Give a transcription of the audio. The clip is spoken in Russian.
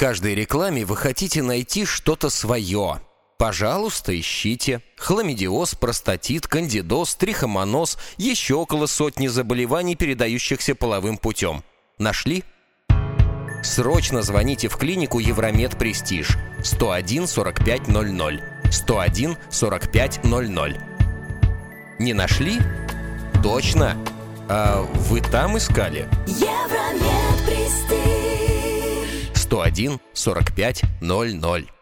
каждой рекламе вы хотите найти что-то свое. Пожалуйста, ищите. Хламидиоз, простатит, кандидоз, трихомоноз, еще около сотни заболеваний, передающихся половым путем. Нашли? Срочно звоните в клинику Евромед Престиж 101 45 00 101 45 00. Не нашли? Точно? А вы там искали? Евромед Престиж 101 45 00.